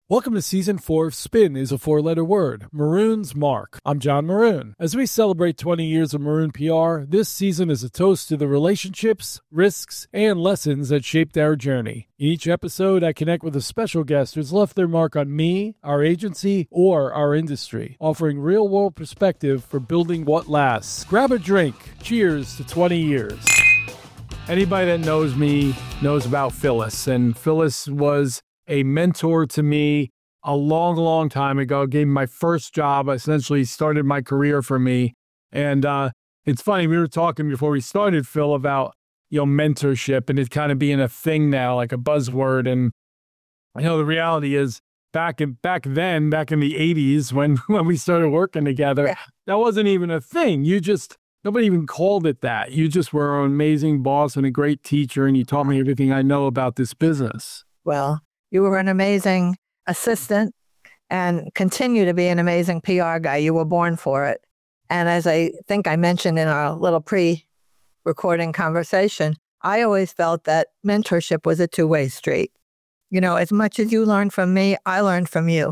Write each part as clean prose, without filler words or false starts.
Welcome to Season 4 of Spin is a four-letter word, Maroon's Mark. I'm John Maroon. As we celebrate 20 years of Maroon PR, this season is a toast to the relationships, risks, and lessons that shaped our journey. In each episode, I connect with a special guest who's left their mark on me, our agency, or our industry, offering real-world perspective for building what lasts. Grab a drink. Cheers to 20 years. Anybody that knows me knows about Phyllis, and Phyllis was a mentor to me a long, long time ago. Gave me my first job, essentially started my career for me. And it's funny, we were talking before we started, Phil, about, mentorship and it kind of being a thing now, like a buzzword. And, the reality is back in the 80s when we started working together, that wasn't even a thing. Nobody even called it that. You just were an amazing boss and a great teacher, and you taught me everything I know about this business. Well, you were an amazing assistant and continue to be an amazing PR guy. You were born for it. And as I think I mentioned in our little pre-recording conversation, I always felt that mentorship was a two-way street. As much as you learned from me, I learned from you.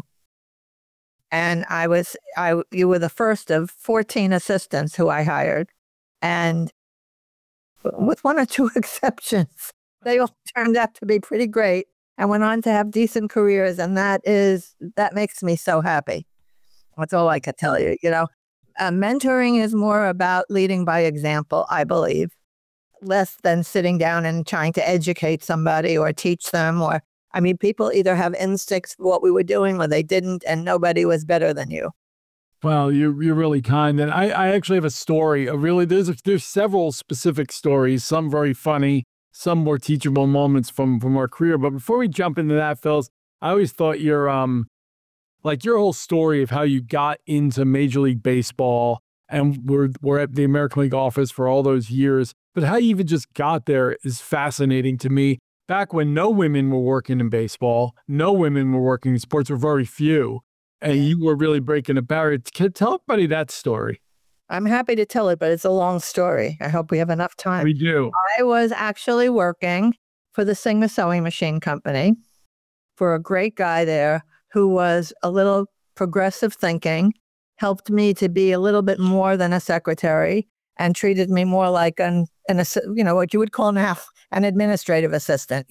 And you were the first of 14 assistants who I hired. And with one or two exceptions, they all turned out to be pretty great and went on to have decent careers. And that makes me so happy. That's all I could tell you. Mentoring is more about leading by example, I believe, less than sitting down and trying to educate somebody or teach them. People either have instincts for what we were doing or they didn't, and nobody was better than you. Well, you're really kind. And I actually have a story. There's several specific stories, some very funny, some more teachable moments from our career. But before we jump into that, Phils, I always thought your whole story of how you got into Major League Baseball and we're at the American League office for all those years, but how you even just got there is fascinating to me. Back when no women were working in baseball, no women were working in sports, were very few, and you were really breaking a barrier. Tell everybody that story. I'm happy to tell it, but it's a long story. I hope we have enough time. We do. I was actually working for the Sigma Sewing Machine Company for a great guy there who was a little progressive thinking, helped me to be a little bit more than a secretary, and treated me more like what you would call now an administrative assistant,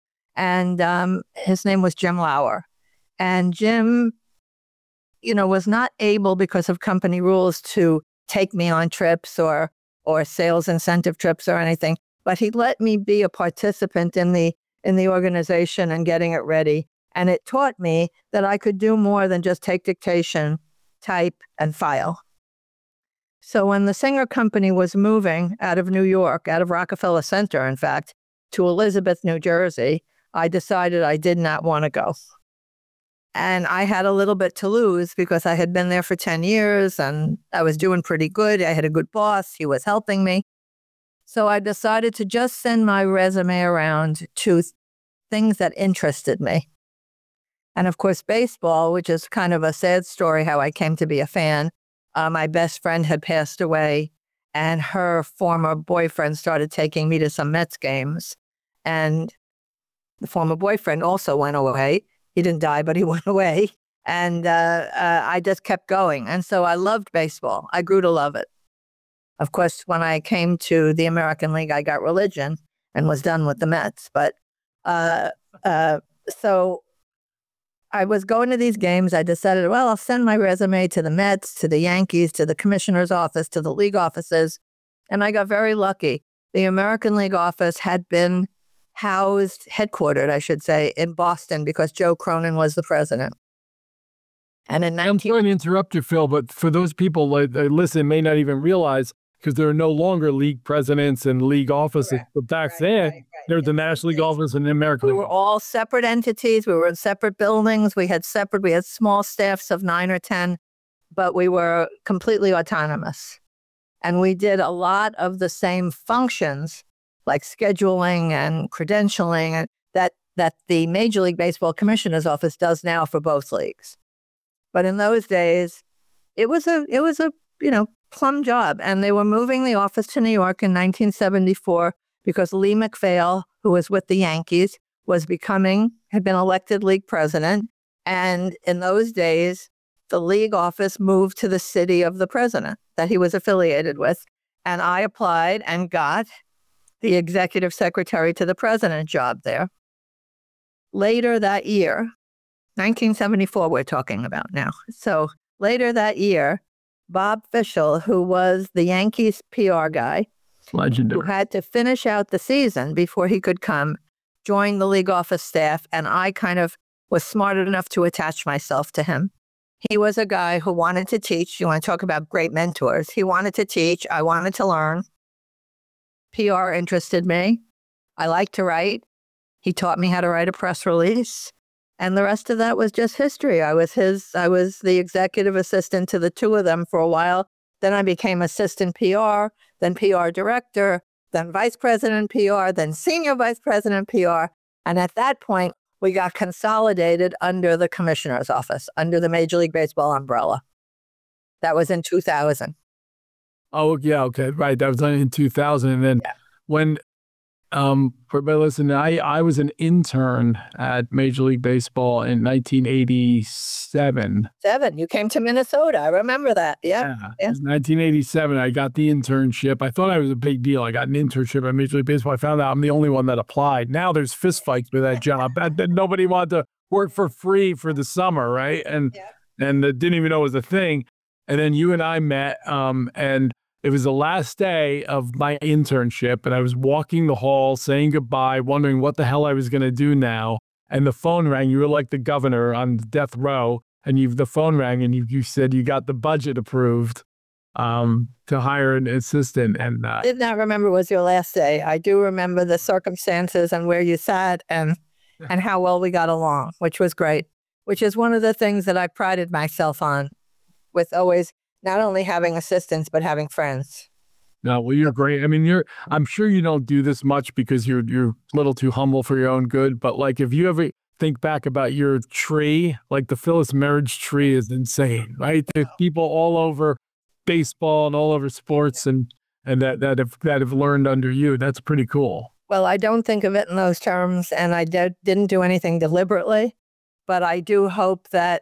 And his name was Jim Lauer. And Jim, was not able, because of company rules, to take me on trips or sales incentive trips or anything, but he let me be a participant in the organization and getting it ready. And it taught me that I could do more than just take dictation, type, and file. So when the Singer Company was moving out of New York, out of Rockefeller Center, in fact, to Elizabeth, New Jersey, I decided I did not want to go. And I had a little bit to lose because I had been there for 10 years and I was doing pretty good. I had a good boss. He was helping me. So I decided to just send my resume around to things that interested me. And of course, baseball, which is kind of a sad story how I came to be a fan. My best friend had passed away and her former boyfriend started taking me to some Mets games. And the former boyfriend also went away. He didn't die, but he went away. And I just kept going. And so I loved baseball. I grew to love it. Of course, when I came to the American League, I got religion and was done with the Mets. But so I was going to these games. I decided, well, I'll send my resume to the Mets, to the Yankees, to the commissioner's office, to the league offices. And I got very lucky. The American League office had been headquartered, I should say, in Boston because Joe Cronin was the president. And I'm sorry to interrupt you, Phil, but for those people that listen, may not even realize, because there are no longer league presidents and league offices. Correct. But back then, there's the National League office and the American League. We were all separate entities. We were in separate buildings. We had small staffs of 9 or 10, but we were completely autonomous. And we did a lot of the same functions, like scheduling and credentialing, that the Major League Baseball Commissioner's Office does now for both leagues. But in those days, it was a plum job. And they were moving the office to New York in 1974 because Lee MacPhail, who was with the Yankees, had been elected league president. And in those days, the league office moved to the city of the president that he was affiliated with. And I applied and got the executive secretary to the president job there. Later that year, 1974 we're talking about now. So later that year, Bob Fischel, who was the Yankees PR guy, legendary, who had to finish out the season before he could come, joined the league office staff, and I kind of was smart enough to attach myself to him. He was a guy who wanted to teach. You want to talk about great mentors. He wanted to teach. I wanted to learn. PR interested me. I liked to write. He taught me how to write a press release. And the rest of that was just history. I was the executive assistant to the two of them for a while. Then I became assistant PR, then PR director, then vice president PR, then senior vice president PR. And at that point, we got consolidated under the commissioner's office, under the Major League Baseball umbrella. That was in 2000. Oh, yeah, okay, right. That was in 2000. And then when, for everybody listening, I was an intern at Major League Baseball in 1987. You came to Minnesota. I remember that. Yeah. It was 1987. I got the internship. I thought I was a big deal. I got an internship at Major League Baseball. I found out I'm the only one that applied. Now there's fistfights with that job. Nobody wanted to work for free for the summer, right? And didn't even know it was a thing. And then you and I met, and it was the last day of my internship, and I was walking the hall saying goodbye, wondering what the hell I was going to do now. And the phone rang. You were like the governor on death row, and the phone rang, and you said you got the budget approved to hire an assistant. And I did not remember it was your last day. I do remember the circumstances and where you sat and how well we got along, which was great, which is one of the things that I prided myself on, with always not only having assistants, but having friends. No, well, you're great. I mean, I'm sure you don't do this much because you're a little too humble for your own good. But like, if you ever think back about your tree, like the Phyllis Marriage tree is insane, right? There's people all over baseball and all over sports and that have learned under you. That's pretty cool. Well, I don't think of it in those terms, and I didn't do anything deliberately, but I do hope that,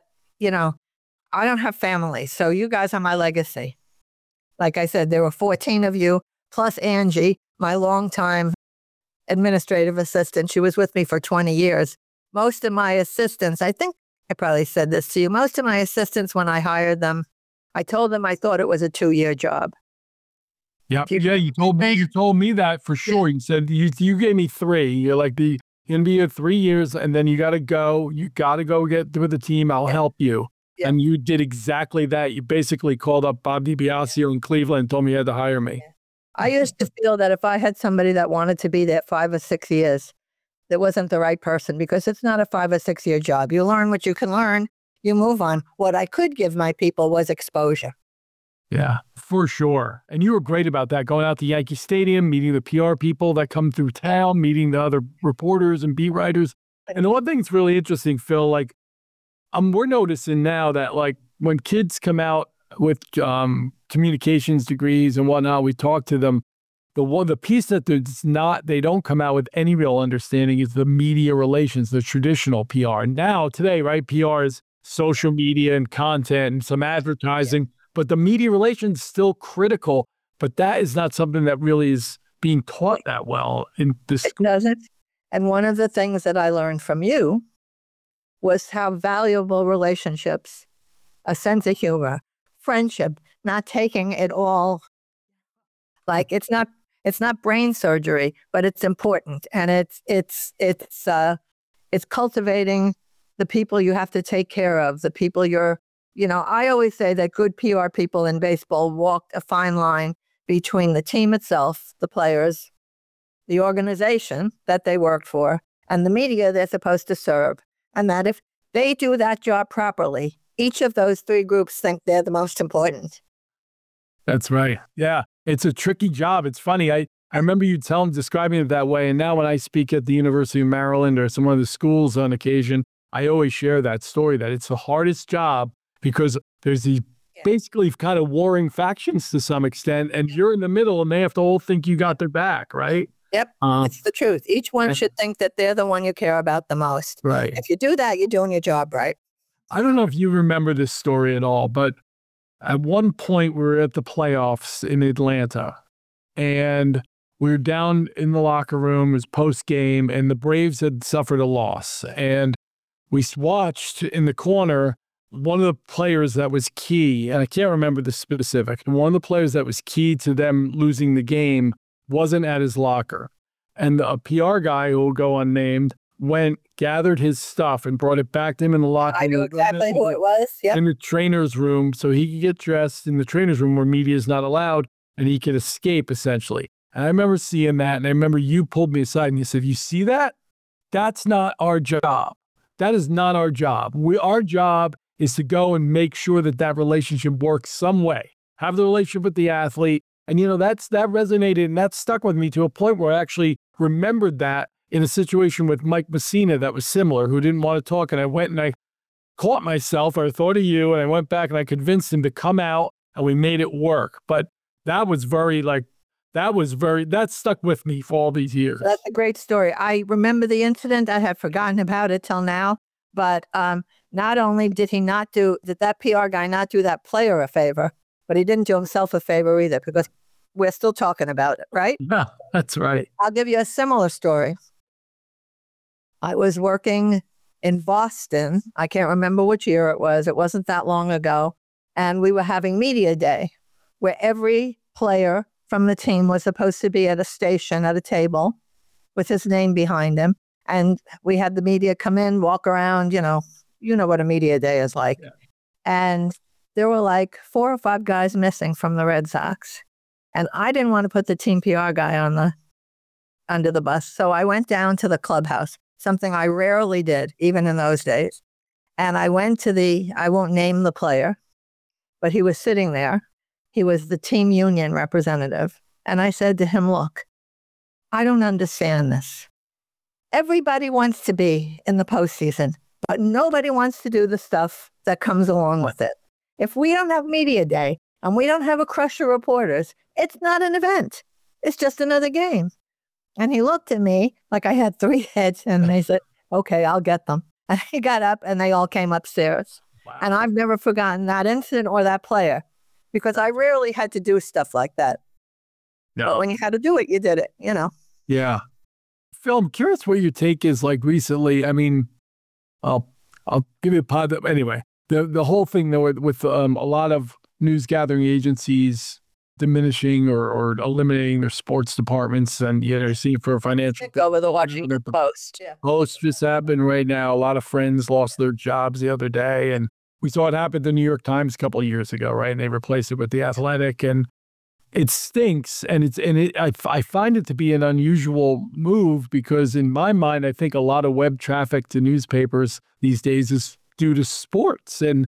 I don't have family, so you guys are my legacy. Like I said, there were 14 of you, plus Angie, my longtime administrative assistant. She was with me for 20 years. Most of my assistants, I think I probably said this to you, most of my assistants, when I hired them, I told them I thought it was a 2-year job. Yeah, you told me that for sure. You said you gave me 3. You're like, you're going to be here 3 years, and then you got to go get with the team. I'll help you. Yeah. And you did exactly that. You basically called up Bob DiBiasio in Cleveland and told me you had to hire me. Yeah. I used to feel that if I had somebody that wanted to be there 5 or 6 years, that wasn't the right person, because it's not a 5 or 6 year job. You learn what you can learn, you move on. What I could give my people was exposure. Yeah, for sure. And you were great about that, going out to Yankee Stadium, meeting the PR people that come through town, meeting the other reporters and beat writers. And the one thing that's really interesting, Phil, like, we're noticing now that, like, when kids come out with communications degrees and whatnot, we talk to them. The piece that they don't come out with any real understanding is the media relations, the traditional PR. Now, today, right, PR is social media and content and some advertising, but the media relations is still critical. But that is not something that really is being taught that well in the school. It doesn't. And one of the things that I learned from you was how valuable relationships, a sense of humor, friendship, not taking it all, like it's not brain surgery, but it's important. And it's cultivating the people you have to take care of, the people I always say that good PR people in baseball walked a fine line between the team itself, the players, the organization that they worked for, and the media they're supposed to serve. And that if they do that job properly, each of those 3 groups think they're the most important. That's right. Yeah. It's a tricky job. It's funny. I remember you describing it that way. And now when I speak at the University of Maryland or some of the schools on occasion, I always share that story, that it's the hardest job because there's these basically kind of warring factions to some extent, and you're in the middle and they have to all think you got their back, right? Yep, it's the truth. Each one should think that they're the one you care about the most. Right. If you do that, you're doing your job right. I don't know if you remember this story at all, but at one point we were at the playoffs in Atlanta and we were down in the locker room. It was post game and the Braves had suffered a loss. And we watched in the corner one of the players that was key, and I can't remember the specific, one of the players that was key to them losing the game wasn't at his locker. And a PR guy who will go unnamed went, gathered his stuff and brought it back to him in the locker room. I knew exactly who it was. Yep. In the trainer's room so he could get dressed in the trainer's room where media is not allowed and he could escape essentially. And I remember seeing that, and I remember you pulled me aside and you said, you see that? That's not our job. That is not our job. Our job is to go and make sure that that relationship works some way. Have the relationship with the athlete. And, that resonated and that stuck with me to a point where I actually remembered that in a situation with Mike Messina that was similar, who didn't want to talk. And I went and I caught myself, or I thought of you, and I went back and I convinced him to come out and we made it work. But that stuck with me for all these years. That's a great story. I remember the incident. I had forgotten about it till now. But not only did that PR guy not do that player a favor, but he didn't do himself a favor either, because we're still talking about it, right? Yeah, that's right. I'll give you a similar story. I was working in Boston. I can't remember which year it was. It wasn't that long ago. And we were having media day where every player from the team was supposed to be at a station at a table with his name behind him. And we had the media come in, walk around, you know what a media day is like. Yeah. And there were like 4 or 5 guys missing from the Red Sox. And I didn't want to put the team PR guy under the bus. So I went down to the clubhouse, something I rarely did, even in those days. And I went I won't name the player, but he was sitting there. He was the team union representative. And I said to him, look, I don't understand this. Everybody wants to be in the postseason, but nobody wants to do the stuff that comes along with it. If we don't have media day and we don't have a crush of reporters, it's not an event. It's just another game. And he looked at me like I had 3 heads and they said, okay, I'll get them. And he got up and they all came upstairs. Wow. And I've never forgotten that incident or that player, because I rarely had to do stuff like that. No. But when you had to do it, you did it, Yeah. Phil, I'm curious what your take is like recently. I mean, I'll give you a pod. Anyway, the whole thing though with a lot of news gathering agencies diminishing or eliminating their sports departments, and you're seeing for financial. Go with the Washington Post. Yeah. Post just happened right now. A lot of friends lost their jobs the other day, and we saw it happen to the New York Times a couple of years ago, right? And they replaced it with the Athletic, and it stinks, I find it to be an unusual move because in my mind, I think a lot of web traffic to newspapers these days is due to sports, and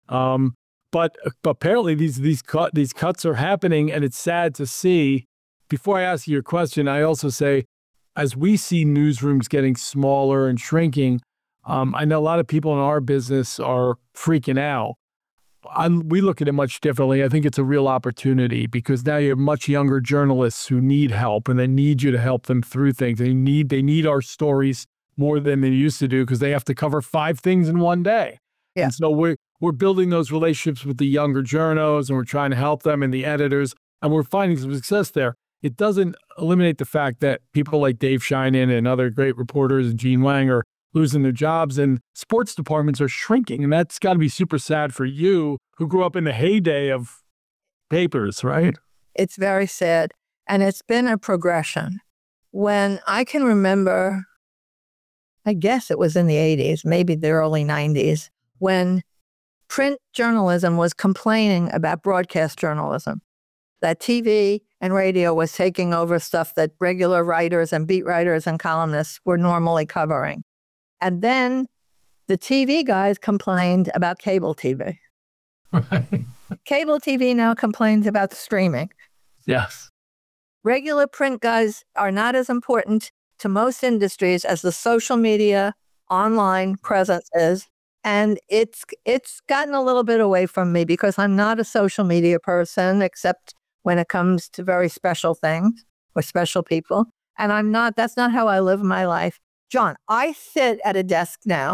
but apparently these cuts are happening, and it's sad to see. Before I ask you your question, I also say, as we see newsrooms getting smaller and shrinking, I know a lot of people in our business are freaking out. We look at it much differently. I think it's a real opportunity because now you have much younger journalists who need help, and they need you to help them through things. They need our stories more than they used to do because they have to cover 5 things in one day. Yeah. And so we're building those relationships with the younger journos, and we're trying to help them and the editors, and we're finding some success there. It doesn't eliminate the fact that people like Dave Sheinin and other great reporters and Gene Wang are losing their jobs, and sports departments are shrinking. And that's got to be super sad for you who grew up in the heyday of papers, right? It's very sad. And it's been a progression. When I can remember, I guess it was in the 80s, maybe the early 90s, when print journalism was complaining about broadcast journalism, that TV and radio was taking over stuff that regular writers and beat writers and columnists were normally covering. And then the TV guys complained about cable TV. Right. Cable TV now complains about streaming. Yes. Regular print guys are not as important to most industries as the social media online presence is. And it's gotten a little bit away from me because I'm not a social media person, except when it comes to very special things or special people. And that's not how I live my life. John, I sit at a desk now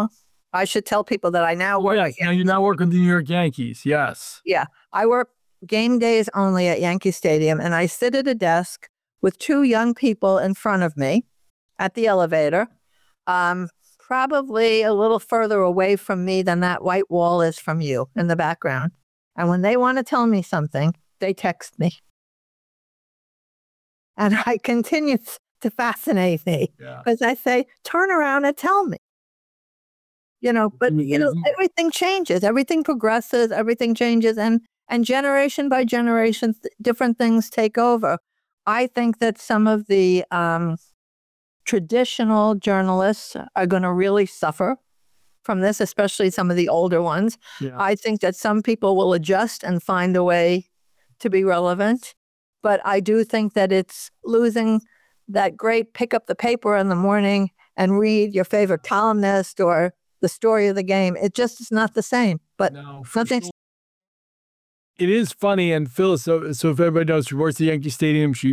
I should tell people that I now work. Yes, now you're now working with the New York Yankees. Yes. Yeah, I work game days only at Yankee Stadium, and I sit at a desk with two young people in front of me at the elevator, probably a little further away from me than that white wall is from you in the background. And when they want to tell me something, they text me. And I continue to fascinate me because I say, turn around and tell me. But everything changes, everything progresses, everything changes, and generation by generation, different things take over. I think that some of the traditional journalists are going to really suffer from this, especially some of the older ones. Yeah. I think that some people will adjust and find a way to be relevant, but I do think that it's losing that great pick up the paper in the morning and read your favorite columnist or the story of the game. It just is not the same. But nothing. Sure. It is funny, and Phyllis. So if everybody knows, she works at Yankee Stadium. She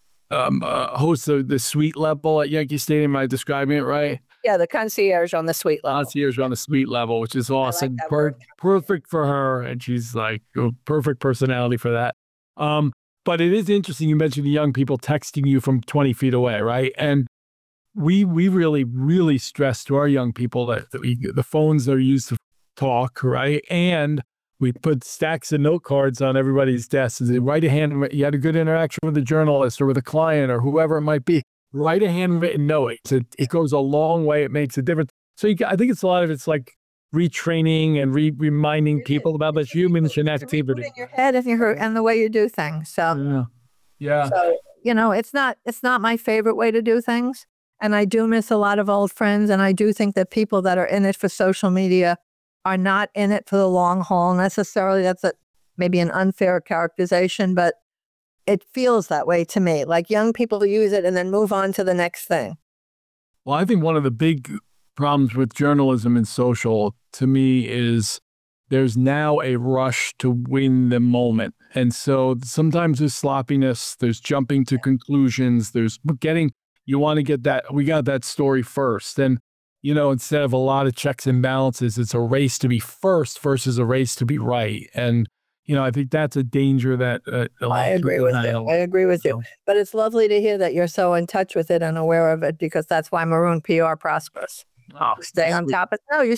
hosts the suite level at Yankee Stadium. Am I describing it right? Yeah, the concierge on the suite level. Concierge on the suite level, which is awesome. Perfect for her, and she's like a perfect personality for that. But it is interesting. You mentioned the young people texting you from 20 feet away, right? And we really, really stress to our young people that the phones are used to talk, right? And we put stacks of note cards on everybody's desks. Write a hand. You had a good interaction with a journalist or with a client or whoever it might be. Write a handwritten note. It goes a long way. It makes a difference. So I think it's a lot of it's like retraining and reminding people about the human activity in your head and the way you do things. So yeah. So it's not my favorite way to do things. And I do miss a lot of old friends. And I do think that people that are in it for social media are not in it for the long haul necessarily. That's maybe an unfair characterization, but it feels that way to me. Like young people use it and then move on to the next thing. Well, I think one of the big problems with journalism and social, to me, is there's now a rush to win the moment. And so sometimes there's sloppiness, there's jumping to conclusions, you want to get that, we got that story first. And, instead of a lot of checks and balances, it's a race to be first versus a race to be right. And, I think that's a danger that I agree with you. But it's lovely to hear that you're so in touch with it and aware of it, because that's why Maroon PR prospers. You stay on top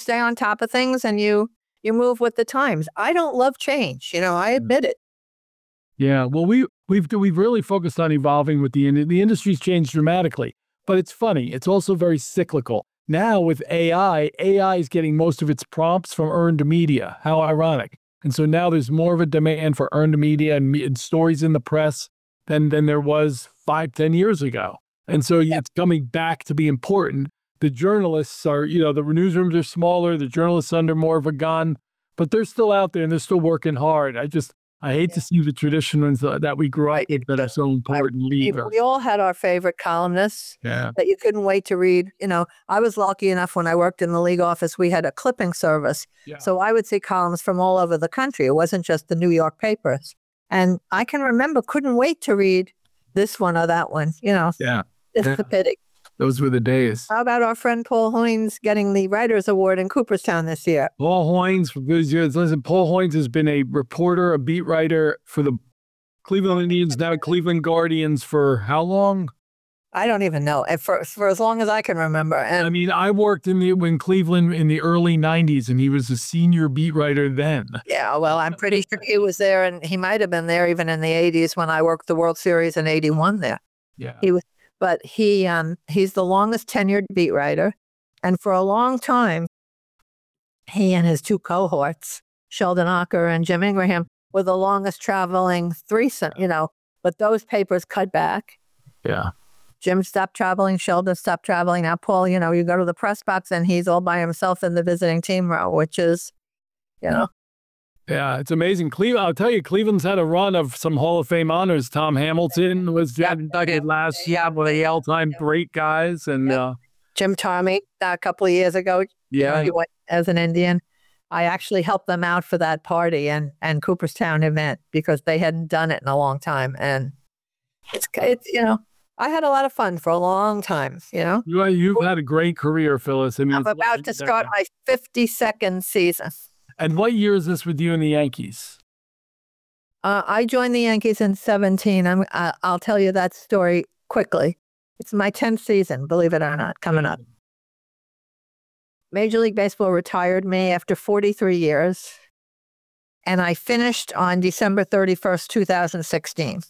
of things and you move with the times. I don't love change. I admit it. Yeah. Well, we've really focused on evolving with the industry's changed dramatically, but it's funny. It's also very cyclical. Now with AI is getting most of its prompts from earned media. How ironic. And so now there's more of a demand for earned media and stories in the press than there was 5-10 years ago. And so it's coming back to be important. The journalists are, the newsrooms are smaller, the journalists under more of a gun, but they're still out there and they're still working hard. I hate to see the traditions that we grew up with that are so important leave. We all had our favorite columnists that you couldn't wait to read. I was lucky enough when I worked in the league office, we had a clipping service. Yeah. So I would see columns from all over the country. It wasn't just the New York papers. And I can remember, couldn't wait to read this one or that one, It's a pity. Those were the days. How about our friend Paul Hoynes getting the Writers Award in Cooperstown this year? Paul Hoynes, for good years. Listen, Paul Hoynes has been a reporter, a beat writer for the Cleveland Indians, now Cleveland Guardians for how long? I don't even know. For as long as I can remember. And I worked in Cleveland in the early 90s, and he was a senior beat writer then. Yeah, well, I'm pretty sure he was there, and he might have been there even in the 80s when I worked the World Series in 81 there. Yeah. He was. But he's the longest tenured beat writer. And for a long time, he and his two cohorts, Sheldon Ocker and Jim Ingraham, were the longest traveling threesome, but those papers cut back. Yeah. Jim stopped traveling, Sheldon stopped traveling. Now, Paul, you go to the press box and he's all by himself in the visiting team row, which is, Yeah, it's amazing. I'll tell you, Cleveland's had a run of some Hall of Fame honors. Tom Hamilton was inducted last year, one of the all-time great guys. And Jim Thome, a couple of years ago, he went as an Indian. I actually helped them out for that party and Cooperstown event because they hadn't done it in a long time. And it's I had a lot of fun for a long time, you know. You've had a great career, Phyllis. I mean, I'm about to start my 52nd season. And what year is this with you and the Yankees? I joined the Yankees in 17. I'll tell you that story quickly. It's my 10th season, believe it or not, coming up. Major League Baseball retired me after 43 years, and I finished on December 31st, 2016.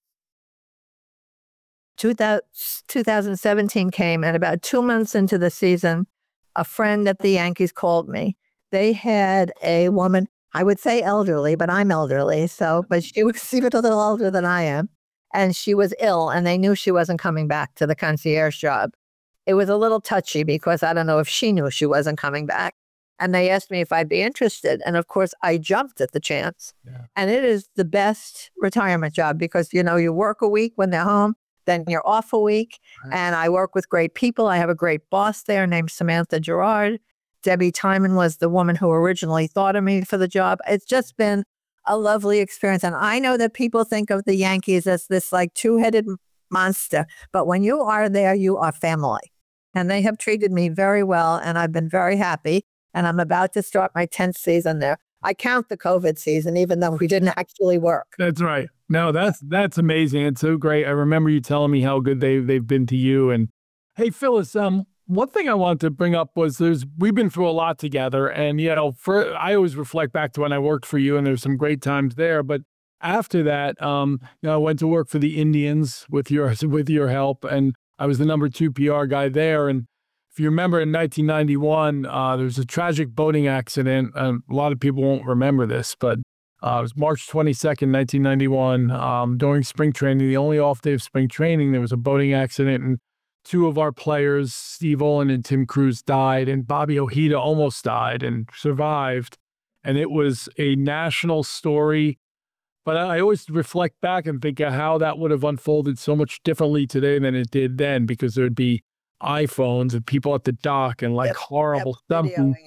2017 came, and about 2 months into the season, a friend at the Yankees called me. They had a woman, I would say elderly, but I'm elderly, but she was even a little older than I am, and she was ill, and they knew she wasn't coming back to the concierge job. It was a little touchy because I don't know if she knew she wasn't coming back. And they asked me if I'd be interested. And of course, I jumped at the chance. Yeah. And it is the best retirement job because, you work a week when they're home, then you're off a week. Right. And I work with great people. I have a great boss there named Samantha Gerard. Debbie Timon was the woman who originally thought of me for the job. It's just been a lovely experience. And I know that people think of the Yankees as this like two-headed monster. But when you are there, you are family. And they have treated me very well, and I've been very happy. And I'm about to start my 10th season there. I count the COVID season, even though we didn't actually work. That's right. No, that's amazing. It's so great. I remember you telling me how good they've been to you. And hey, Phyllis, one thing I wanted to bring up was we've been through a lot together, and I always reflect back to when I worked for you, and there's some great times there. But after that, I went to work for the Indians with your help, and I was the number 2 PR guy there. And if you remember in 1991, there was a tragic boating accident. A lot of people won't remember this, but it was March 22nd, 1991. During spring training, the only off day of spring training, there was a boating accident, and 2 of our players, Steve Olin and Tim Cruz, died, and Bobby Ojeda almost died and survived. And it was a national story. But I always reflect back and think of how that would have unfolded so much differently today than it did then, because there'd be iPhones and people at the dock and horrible stuff.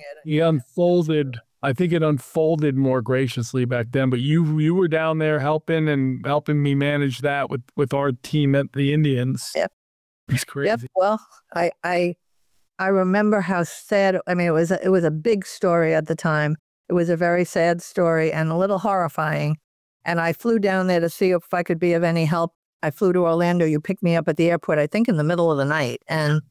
I think it unfolded more graciously back then. But you were down there helping me manage that with our team at the Indians. Yep. It's crazy. Yep. Well, I remember how sad. I mean, it was a big story at the time. It was a very sad story and a little horrifying. And I flew down there to see if I could be of any help. I flew to Orlando. You picked me up at the airport, I think in the middle of the night. And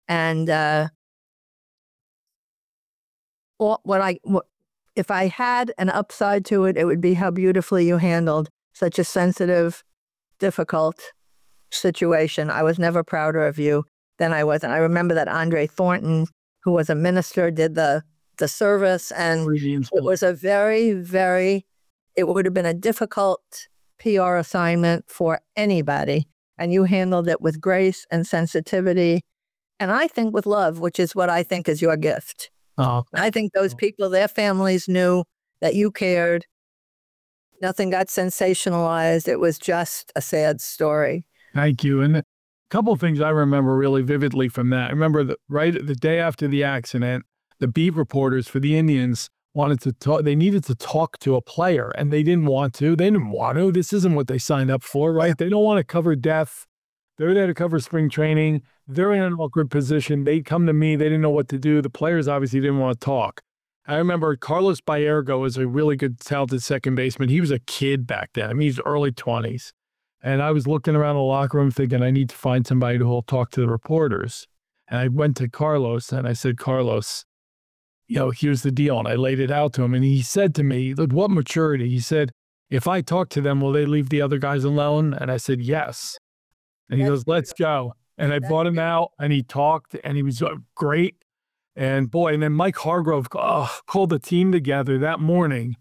if I had an upside to it, it would be how beautifully you handled such a sensitive, difficult situation. I was never prouder of you than I was. And I remember that Andre Thornton, who was a minister, did the service. And it was a very, very... It would have been a difficult PR assignment for anybody, and you handled it with grace and sensitivity, and I think with love, which is what I think is your gift. Oh, I think those people, their families knew that you cared. Nothing got sensationalized. It was just a sad story. Thank you. And a couple of things I remember really vividly from that. I remember that right the day after the accident, the beat reporters for the Indians wanted to talk. They needed to talk to a player, and they didn't want to. This isn't what they signed up for, right? They don't want to cover death. They're there to cover spring training. They're in an awkward position. They come to me. They didn't know what to do. The players obviously didn't want to talk. I remember Carlos Baerga was a really good, talented second baseman. He was a kid back then. I mean, he's early 20s. And I was looking around the locker room thinking, I need to find somebody who will talk to the reporters. And I went to Carlos, and I said, Carlos, here's the deal. And I laid it out to him. And he said to me, look, what maturity? He said, if I talk to them, will they leave the other guys alone? And I said, yes. And he goes, let's go. And I brought him out, and he talked, and he was great. And and then Mike Hargrove called the team together that morning.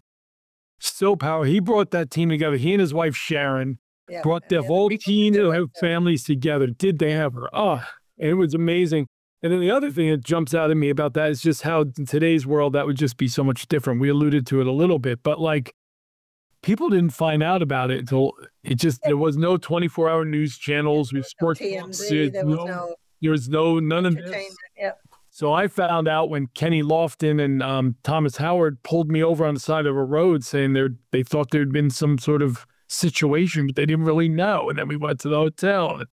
So powerful. He brought that team together. He and his wife, Sharon, brought their whole team to have families together. Did they have her? And it was amazing. And then the other thing that jumps out at me about that is just how in today's world that would just be so much different. We alluded to it a little bit, but people didn't find out about it until there was no 24-hour news channels with sports. TMZ, there was none of this. Yep. So I found out when Kenny Lofton and Thomas Howard pulled me over on the side of a road saying they thought there'd been some sort of situation, but they didn't really know. And then we went to the hotel.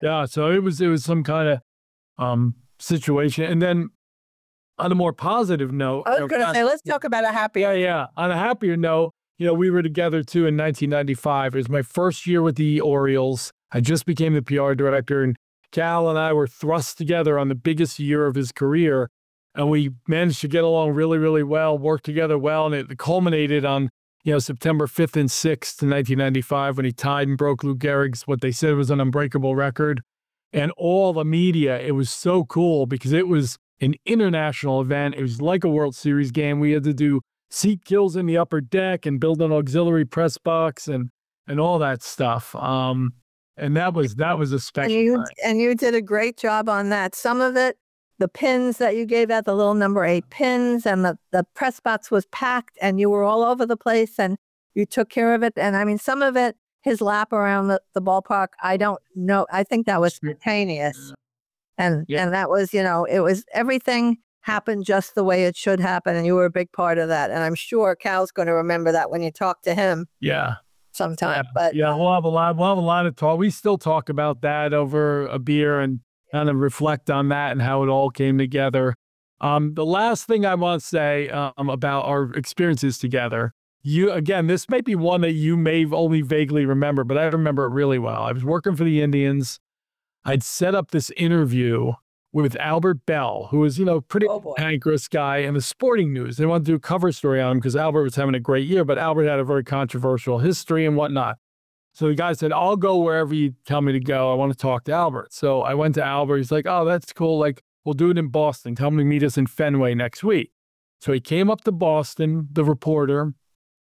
Yeah. So it was some kind of situation. And then on a more positive note, I was going to say, let's talk about a happier. yeah. On a happier note, we were together too in 1995. It was my first year with the Orioles. I just became the PR director, and Cal and I were thrust together on the biggest year of his career. And we managed to get along really, really well, work together well. And it culminated on, September 5th and 6th, 1995, when he tied and broke Lou Gehrig's, what they said was an unbreakable record. And all the media, it was so cool because it was an international event. It was like a World Series game. We had to do seat kills in the upper deck and build an auxiliary press box and all that stuff. And that was a special time. And you did a great job on that. Some of it, the pins that you gave out, the little number 8 pins, and the press box was packed, and you were all over the place, and you took care of it. And I mean, some of it, his lap around the ballpark, I don't know. I think that was spontaneous. And that was, it was, everything happened just the way it should happen. And you were a big part of that. And I'm sure Cal's going to remember that when you talk to him. Yeah. Sometime. Yeah. But we'll have a lot of talk. We still talk about that over a beer and kind of reflect on that and how it all came together. The last thing I want to say about our experiences together, this may be one that you may only vaguely remember, but I remember it really well. I was working for the Indians. I'd set up this interview with Albert Bell, who was, pretty cantankerous guy in the sporting news. They wanted to do a cover story on him because Albert was having a great year, but Albert had a very controversial history and whatnot. So the guy said, I'll go wherever you tell me to go. I want to talk to Albert. So I went to Albert. He's like, oh, that's cool. Like, we'll do it in Boston. Tell him to meet us in Fenway next week. So he came up to Boston, the reporter,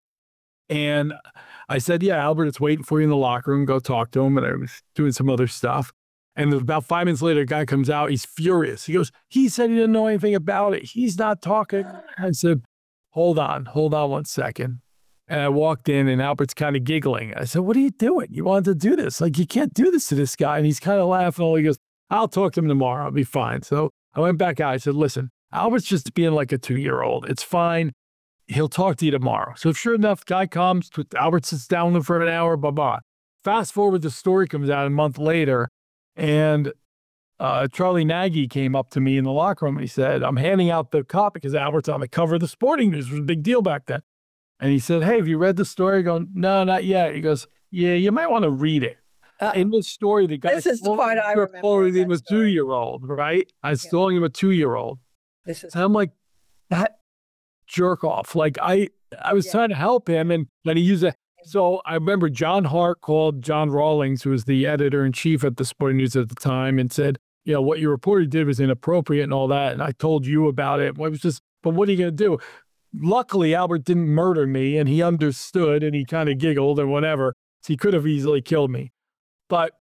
and I said, yeah, Albert, it's waiting for you in the locker room. Go talk to him. And I was doing some other stuff. And about 5 minutes later, a guy comes out. He's furious. He goes, he said he didn't know anything about it. He's not talking. I said, hold on 1 second. And I walked in and Albert's kind of giggling. I said, what are you doing? You wanted to do this. Like, you can't do this to this guy. And he's kind of laughing. He goes, I'll talk to him tomorrow. I'll be fine. So I went back out. I said, listen, Albert's just being like a 2-year-old. It's fine. He'll talk to you tomorrow. So sure enough, guy comes, Albert sits down with him for an hour, blah. Fast forward, the story comes out a month later. And Charlie Nagy came up to me in the locker room and he said, I'm handing out the copy because Albert's on the cover of the Sporting News. It was a big deal back then. And he said, hey, have you read the story? I go, no, not yet. He goes, yeah, you might want to read it. In this story, the guy this is the part I remember. He was 2-year-old, right? I was calling him a 2-year-old. And I'm like, that jerk off. Like, I was trying to help him, and then he used So I remember John Hart called John Rawlings, who was the editor-in-chief at the Sporting News at the time, and said, what your reporter did was inappropriate and all that. And I told you about it. It was just, but what are you going to do? Luckily, Albert didn't murder me, and he understood, and he kind of giggled and whatever. So he could have easily killed me. But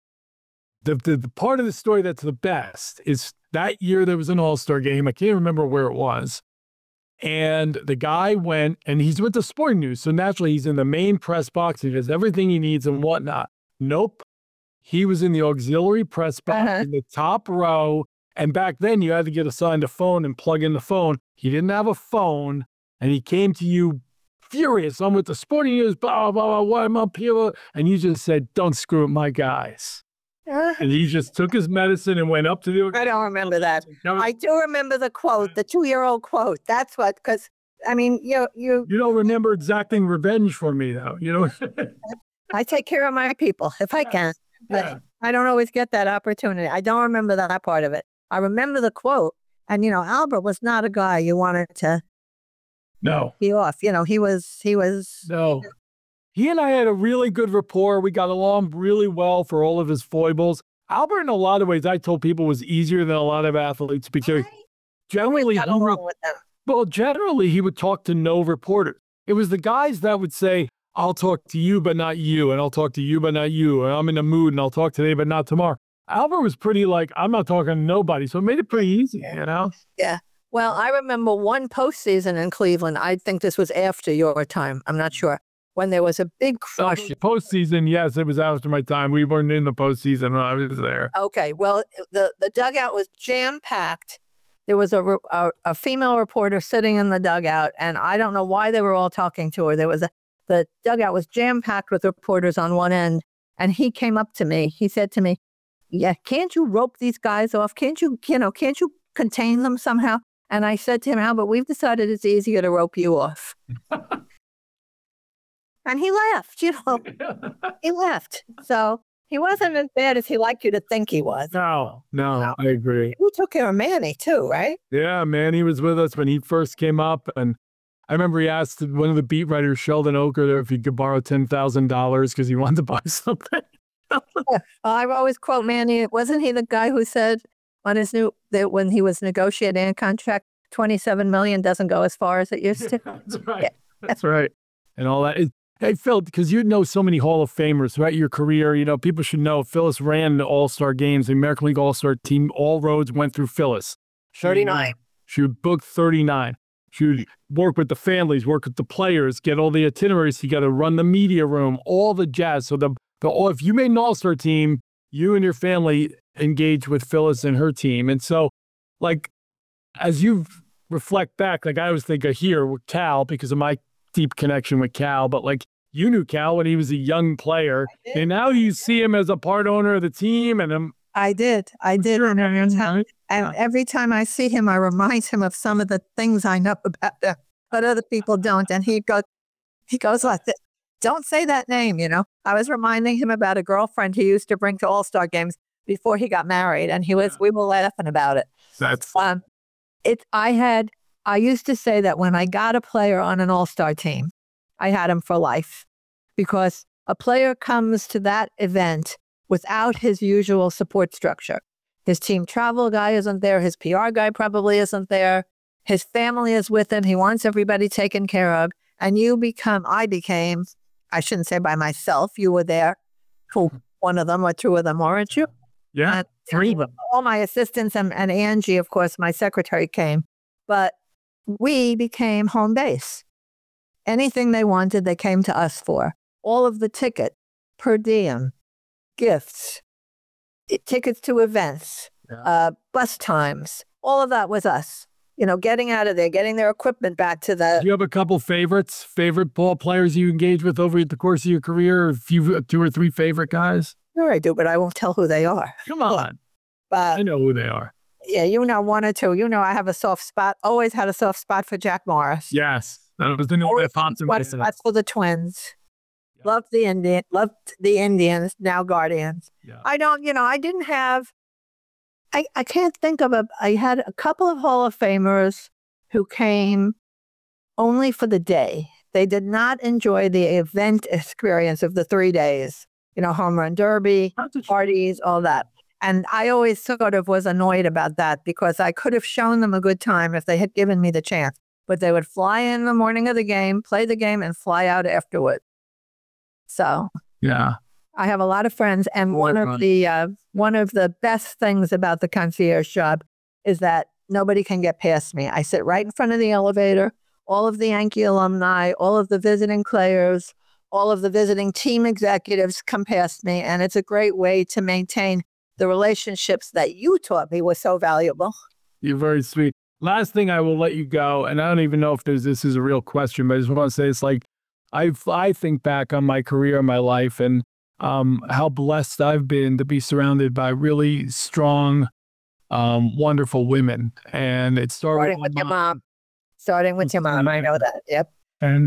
the part of the story that's the best is that year there was an All-Star game. I can't remember where it was. And the guy went, and he's with the Sporting News. So naturally, he's in the main press box. He has everything he needs and whatnot. Nope. He was in the auxiliary press box in the top row. And back then, you had to get assigned a phone and plug in the phone. He didn't have a phone. And he came to you furious. I'm with the Sporting News, blah, blah, blah, why I'm up here. And you just said, don't screw with my guys. And he just took his medicine and went up to the... I don't remember that. I do remember the quote, the 2-year-old quote. That's what, because, I mean, you don't remember exacting revenge for me, though. I take care of my people if I can. But I don't always get that opportunity. I don't remember that part of it. I remember the quote. And, Albert was not a guy you wanted to... No. Be off. He was... No. He and I had a really good rapport. We got along really well for all of his foibles. Albert, in a lot of ways, I told people was easier than a lot of athletes because generally he would talk to no reporters. It was the guys that would say, I'll talk to you, but not you. And I'll talk to you, but not you. And I'm in a mood and I'll talk today, but not tomorrow. Albert was pretty like, I'm not talking to nobody. So it made it pretty easy, Yeah. Well, I remember one postseason in Cleveland. I think this was after your time. I'm not sure. When there was a big crush. Postseason, yes, it was after my time. We weren't in the postseason when I was there. Okay, well, the dugout was jam-packed. There was a female reporter sitting in the dugout, and I don't know why they were all talking to her. The dugout was jam-packed with reporters on one end, and he came up to me. He said to me, yeah, can't you rope these guys off? Can't you contain them somehow? And I said to him, Albert, we've decided it's easier to rope you off. And he laughed, he laughed. So he wasn't as bad as he liked you to think he was. No, I agree. You took care of Manny too, right? Yeah, Manny was with us when he first came up. And I remember he asked one of the beat writers, Sheldon Oker, if he could borrow $10,000 because he wanted to buy something. I always quote Manny. Wasn't he the guy who said on his when he was negotiating a contract, $27 million doesn't go as far as it used to? That's right. Yeah. That's right. And all that. Hey, Phil, because you know so many Hall of Famers throughout your career, people should know Phyllis ran the All-Star games, the American League All-Star team. All roads went through Phyllis. 39. She would book 39. She would work with the families, work with the players, get all the itineraries together, run the media room, all the jazz. So if you made an All-Star team, you and your family engaged with Phyllis and her team. And so, as you reflect back, I always think of here with Cal because of my deep connection with Cal, but you knew Cal when he was a young player, and now you see him as a part owner of the team. And I did. Sure. And every time I see him, I remind him of some of the things I know about him, but other people don't. And he goes like this. Don't say that name, I was reminding him about a girlfriend he used to bring to All-Star games before he got married, and we were laughing about it. That's I used to say that when I got a player on an All-Star team, I had him for life, because a player comes to that event without his usual support structure. His team travel guy isn't there. His PR guy probably isn't there. His family is with him. He wants everybody taken care of. And I became, I shouldn't say by myself, you were there for one of them or two of them, weren't you? Yeah, 3 of them. All my assistants and Angie, of course, my secretary came. But we became home base. Anything they wanted, they came to us for. All of the ticket, per diem, gifts, tickets to events, bus times, all of that was us. Getting out of there, getting their equipment back to the... Do you have a couple favorite ball players you engaged with over the course of your career? A few, 2 or 3 favorite guys? Sure I do, but I won't tell who they are. Come on. But I know who they are. Yeah, 1 or 2. I have a soft spot, always had a soft spot for Jack Morris. Yes. That was the new That's for the Twins. Yeah. Loved the Indians, now Guardians. Yeah. I didn't have... I can't think of I had a couple of Hall of Famers who came only for the day. They did not enjoy the event experience of the 3 days, home run derby, parties, all that. And I always sort of was annoyed about that because I could have shown them a good time if they had given me the chance. But they would fly in the morning of the game, play the game, and fly out afterward. So yeah. I have a lot of friends, and one of the best things about the concierge job is that nobody can get past me. I sit right in front of the elevator. All of the Yankee alumni, all of the visiting players, all of the visiting team executives come past me, and it's a great way to maintain the relationships that you taught me were so valuable. You're very sweet. Last thing, I will let you go, and I don't even know if this is a real question, but I just want to say it's I think back on my career, my life, and how blessed I've been to be surrounded by really strong, wonderful women. And it started with your mom. Starting with your mom, I know that. Yep. And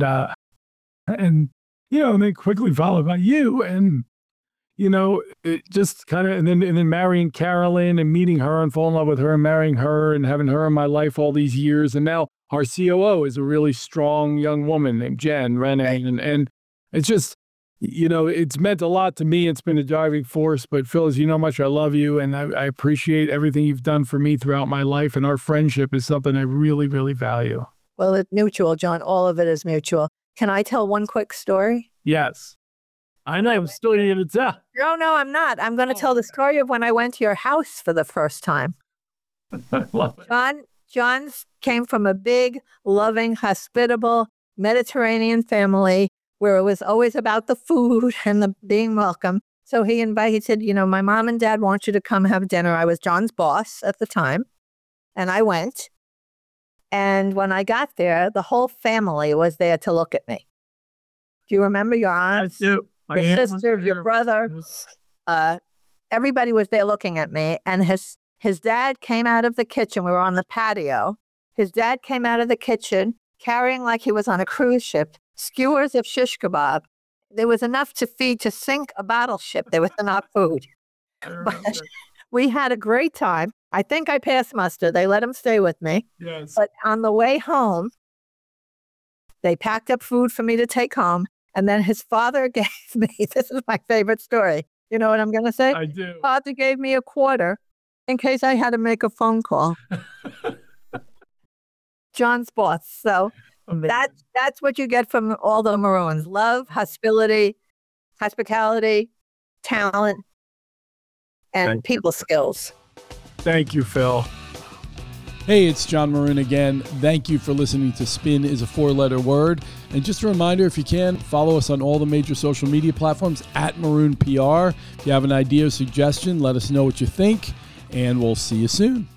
then quickly followed by you, and it just kind of, and then marrying Carolyn and meeting her and falling in love with her and marrying her and having her in my life all these years, and now our COO is a really strong young woman named Jen Renee, and it's just. It's meant a lot to me. It's been a driving force. But Phyllis, how much I love you, and I appreciate everything you've done for me throughout my life. And our friendship is something I really, really value. Well, it's mutual, John. All of it is mutual. Can I tell one quick story? Yes. I know. I'm still going to tell. No, I'm not. I'm going to tell the story of when I went to your house for the first time. I love it. John came from a big, loving, hospitable Mediterranean family, where it was always about the food and the being welcome. So he said, my mom and dad want you to come have dinner. I was John's boss at the time. And I went. And when I got there, the whole family was there to look at me. Do you remember your aunt, your sister, your brother? everybody was there looking at me. And his dad came out of the kitchen. We were on the patio. His dad came out of the kitchen carrying, like he was on a cruise ship, skewers of shish kebab. There was enough to sink a battleship. There was enough food. But we had a great time. I think I passed muster. They let him stay with me. Yes. But on the way home, they packed up food for me to take home. And then his father gave me, this is my favorite story. You know what I'm going to say? I do. Father gave me a quarter in case I had to make a phone call. John's boss. So that's what you get from all the Maroons. Love, hospitality, talent, and people skills. Thank you, Phil. Hey, it's John Maroon again. Thank you for listening to Spin is a Four-Letter Word. And just a reminder, if you can, follow us on all the major social media platforms at Maroon PR. If you have an idea or suggestion, let us know what you think, and we'll see you soon.